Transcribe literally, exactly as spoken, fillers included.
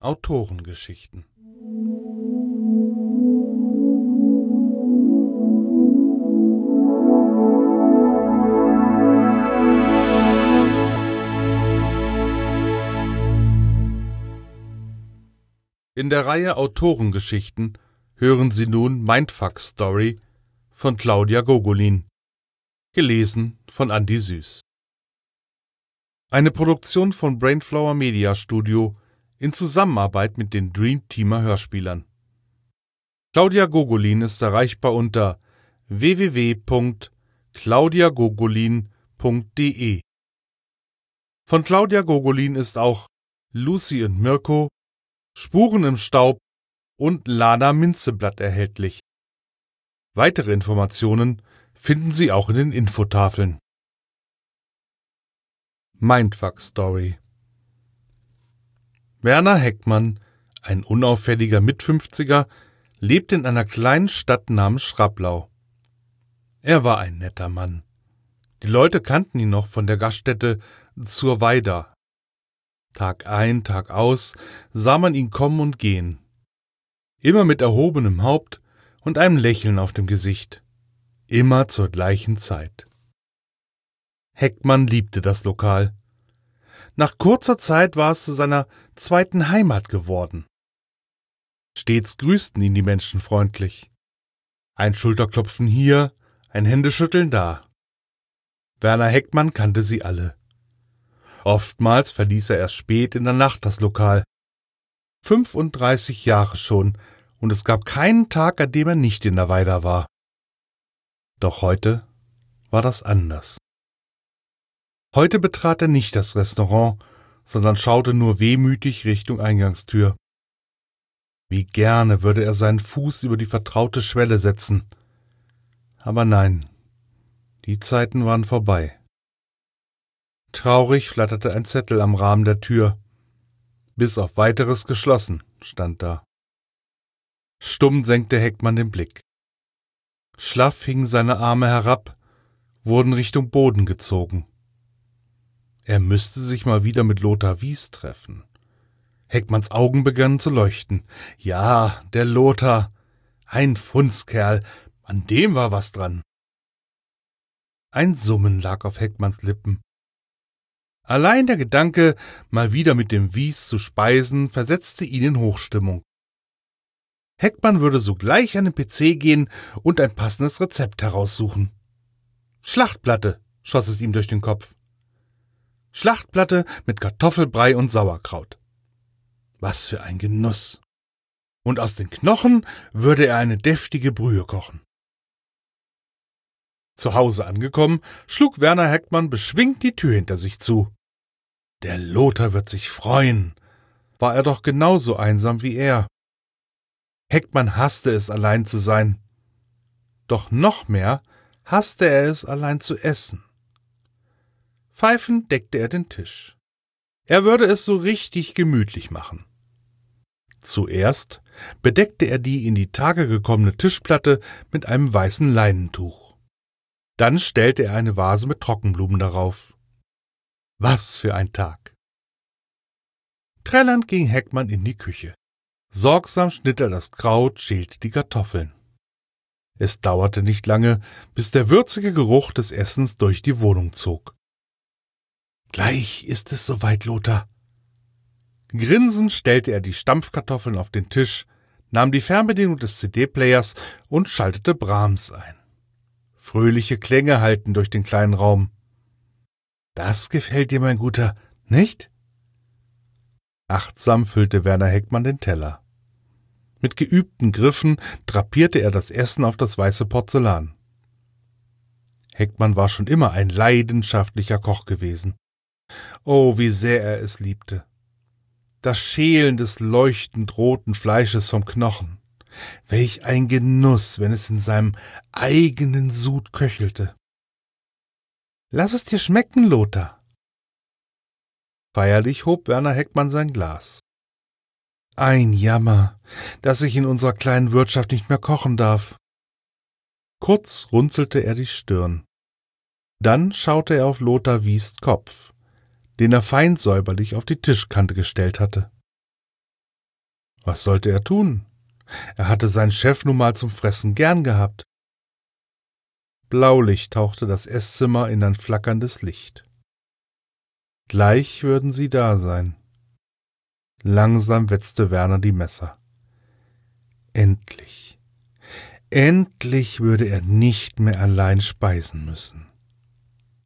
Autorengeschichten. In der Reihe Autorengeschichten hören Sie nun Mindfuck Story von Claudia Gogolin, gelesen von Andi Süß. Eine Produktion von Brainflower Media Studio in Zusammenarbeit mit den Dream Teamer Hörspielern. Claudia Gogolin ist erreichbar unter w w w punkt claudia gogolin punkt d e. Von Claudia Gogolin ist auch Lucy und Mirko, Spuren im Staub und Lana Minzeblatt erhältlich. Weitere Informationen finden Sie auch in den Infotafeln. Mindfuck Story. Werner Heckmann, ein unauffälliger Mitfünfziger, lebt in einer kleinen Stadt namens Schraplau. Er war ein netter Mann. Die Leute kannten ihn noch von der Gaststätte Zur Weida. Tag ein, Tag aus sah man ihn kommen und gehen. Immer mit erhobenem Haupt und einem Lächeln auf dem Gesicht. Immer zur gleichen Zeit. Heckmann liebte das Lokal. Nach kurzer Zeit war es zu seiner zweiten Heimat geworden. Stets grüßten ihn die Menschen freundlich. Ein Schulterklopfen hier, ein Händeschütteln da. Werner Heckmann kannte sie alle. Oftmals verließ er erst spät in der Nacht das Lokal. fünfunddreißig Jahre schon, und es gab keinen Tag, an dem er nicht in der Weida war. Doch heute war das anders. Heute betrat er nicht das Restaurant, sondern schaute nur wehmütig Richtung Eingangstür. Wie gerne würde er seinen Fuß über die vertraute Schwelle setzen. Aber nein, die Zeiten waren vorbei. Traurig flatterte ein Zettel am Rahmen der Tür. Bis auf Weiteres geschlossen, stand da. Stumm senkte Heckmann den Blick. Schlaff hingen seine Arme herab, wurden Richtung Boden gezogen. Er müsste sich mal wieder mit Lothar Wies treffen. Heckmanns Augen begannen zu leuchten. Ja, der Lothar, ein Fundskerl, an dem war was dran. Ein Summen lag auf Heckmanns Lippen. Allein der Gedanke, mal wieder mit dem Wies zu speisen, versetzte ihn in Hochstimmung. Heckmann würde sogleich an den P C gehen und ein passendes Rezept heraussuchen. Schlachtplatte, schoss es ihm durch den Kopf. Schlachtplatte mit Kartoffelbrei und Sauerkraut. Was für ein Genuss! Und aus den Knochen würde er eine deftige Brühe kochen. Zu Hause angekommen, schlug Werner Heckmann beschwingt die Tür hinter sich zu. Der Lothar wird sich freuen. War er doch genauso einsam wie er. Heckmann hasste es, allein zu sein. Doch noch mehr hasste er es, allein zu essen. Pfeifend deckte er den Tisch. Er würde es so richtig gemütlich machen. Zuerst bedeckte er die in die Tage gekommene Tischplatte mit einem weißen Leinentuch. Dann stellte er eine Vase mit Trockenblumen darauf. Was für ein Tag! Trällernd ging Heckmann in die Küche. Sorgsam schnitt er das Kraut, schälte die Kartoffeln. Es dauerte nicht lange, bis der würzige Geruch des Essens durch die Wohnung zog. Gleich ist es soweit, Lothar. Grinsend stellte er die Stampfkartoffeln auf den Tisch, nahm die Fernbedienung des C D-Players und schaltete Brahms ein. Fröhliche Klänge hallten durch den kleinen Raum. Das gefällt dir, mein Guter, nicht? Achtsam füllte Werner Heckmann den Teller. Mit geübten Griffen drapierte er das Essen auf das weiße Porzellan. Heckmann war schon immer ein leidenschaftlicher Koch gewesen. Oh, wie sehr er es liebte. Das Schälen des leuchtend roten Fleisches vom Knochen. Welch ein Genuss, wenn es in seinem eigenen Sud köchelte. Lass es dir schmecken, Lothar. Feierlich hob Werner Heckmann sein Glas. Ein Jammer, dass ich in unserer kleinen Wirtschaft nicht mehr kochen darf. Kurz runzelte er die Stirn. Dann schaute er auf Lothar Wies' Kopf, den er fein säuberlich auf die Tischkante gestellt hatte. Was sollte er tun? Er hatte seinen Chef nun mal zum Fressen gern gehabt. Blaulicht tauchte das Esszimmer in ein flackerndes Licht. Gleich würden sie da sein. Langsam wetzte Werner die Messer. Endlich, endlich würde er nicht mehr allein speisen müssen.